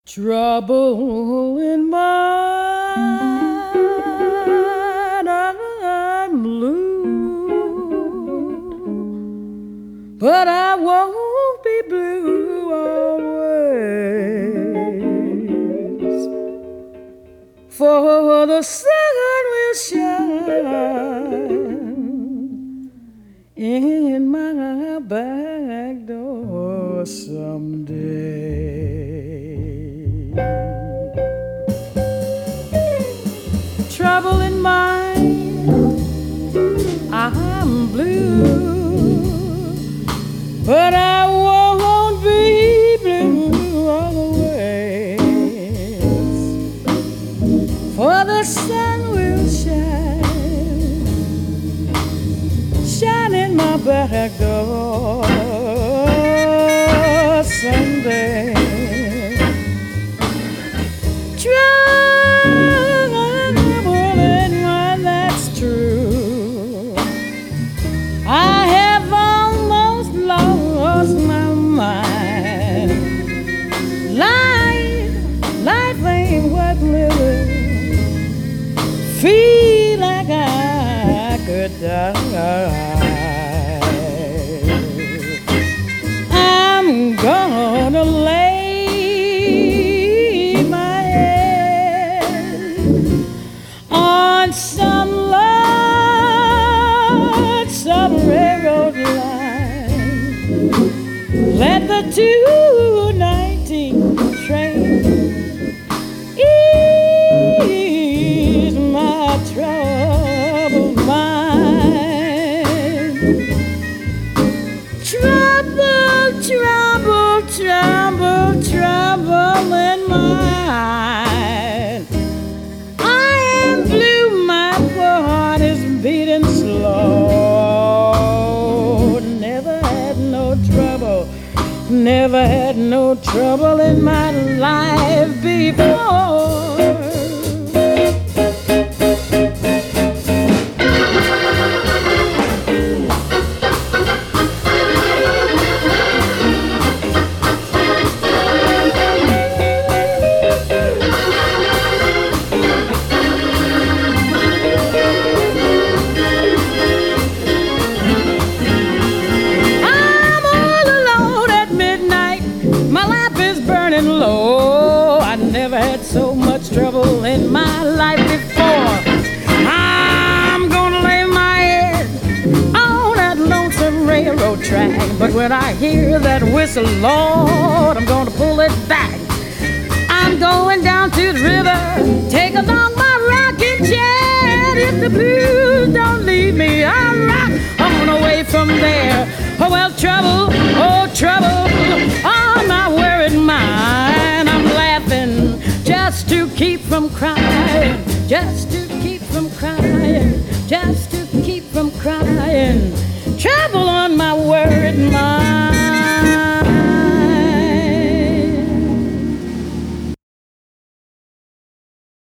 Trouble in mind, I'm blue, but I won't be blue always, for the sun will shine in my back door someday. Trouble in mind, I'm blue, but I won't be blue always, for the sun will shine in my back door someday. Trouble in mind, that's true. I have almost lost my mind. Life ain't worth living. Feel like I could die. I'm gonna lay my head on some lonesome railroad line. Let the 219 train ease my troubled mind. Trouble in mind. I am blue, my poor heart is beating slow. Never had no trouble in my life before. Low. I never had so much trouble in my life before. I'm gonna lay my head on that lonesome railroad track, but when I hear that whistle, Lord, I'm gonna pull it back. I'm going down to the river, take along my rocking chair. If the blues don't leave me, I'll rock on away from there. Oh well, trouble on my worried mind. I'm laughing just to keep from crying, just to